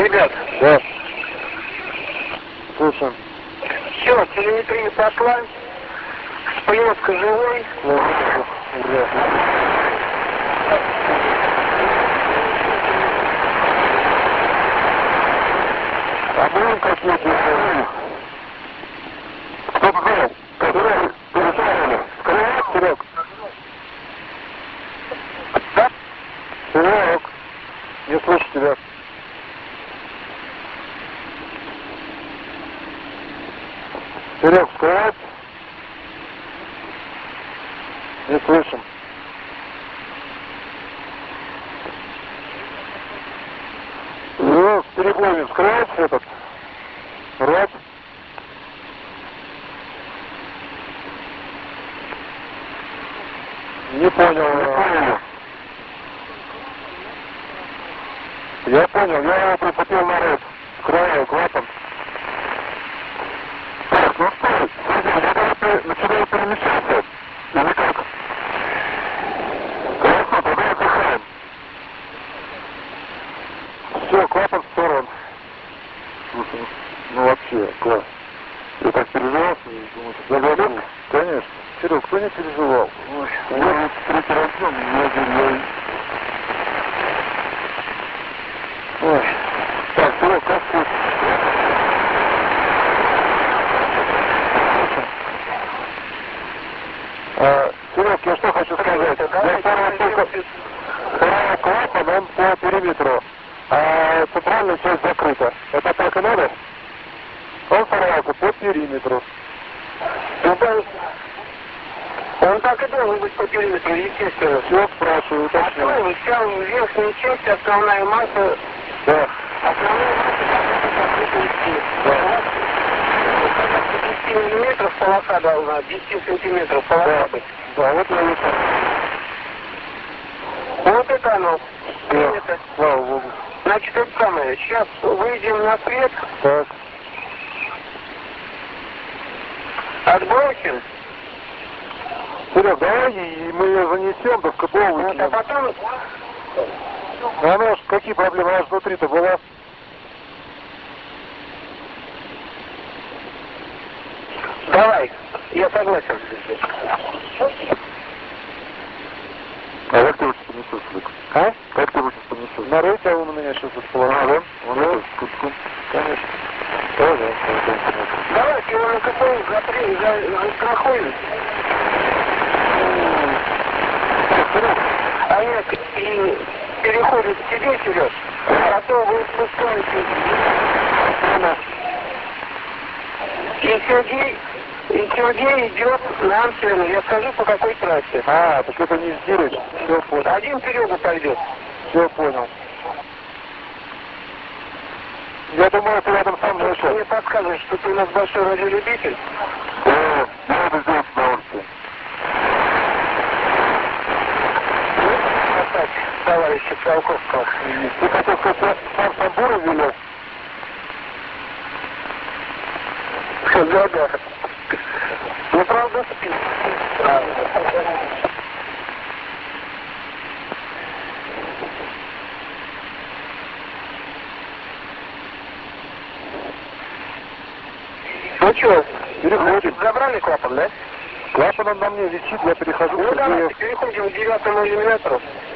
Ребят. Да. Слушаем. Все, телеметрия пошла. Споевка живой. Ура. А мы какие-то... Кто был? Который пересажали? Серег? Да? Серег? Не слышу тебя. Серег, скрывать? Не слышим. Ну, с перебоем скрывается этот? Рад? Не понял. Я понял, я его прицепил на рот. Скрываю клапан. Так, ну что, начинаю перемещаться. Или как? Хорошо, тогда отдыхаем. Все, клапан в сторону. Слушай, ну вообще, класс. Я так переживал, думаю, заглянул. Конечно. Серег, кто не переживал? Ой, я третий раз днем, Ой. Так, Серег, как ты? Серег, я что хочу сказать? Я второй клапан, он по периметру, а центральная часть закрыта. Это так и надо? Он старается по периметру. Он так и должен быть по периметру, естественно. Все, спрашиваю, уточняю. Вся верхняя часть, основная масса. Да. Основная масса должна быть закрыта. Да. 10 миллиметров полоса должна, 10 сантиметров полоса быть. Да, вот я вижу. Вот это оно. Принято. Слава Богу. Значит, это самое. Сейчас выйдем на свет. Так. Отбросим. Серег, давай мы ее занесем, да в КПО Вот, выкинем. а потом... Ну она ж, какие проблемы, она ж внутри-то была. Давай, я согласен. А как ты лучше понесешь, Люк? А? Как ты лучше понесешь? На рейте, а он у меня сейчас располагает. Да? Он это, кучку. Конечно. Да. Давайте его на КПО застрахуем. А нет, и переходит к тебе, Сереж, а то вы спускаете. И Сергей идет на антенну. Я скажу, по какой трассе. А, так это не сделаешь. Все понял. Один Серега пойдет. Все понял. Я думаю, ты рядом со мной еще. Мне подсказывает, что ты у нас большой радиолюбитель. Да, я это сделал с удовольствием. Товарища Циолковского. Ты хотел сказать, сам Самбура велел? Да. Ну, правда, спит. Ну что, переходим. забрали клапан, да? Клапан он на мне висит, я перехожу. Ну, давайте переходим к 9-му иллюминатору.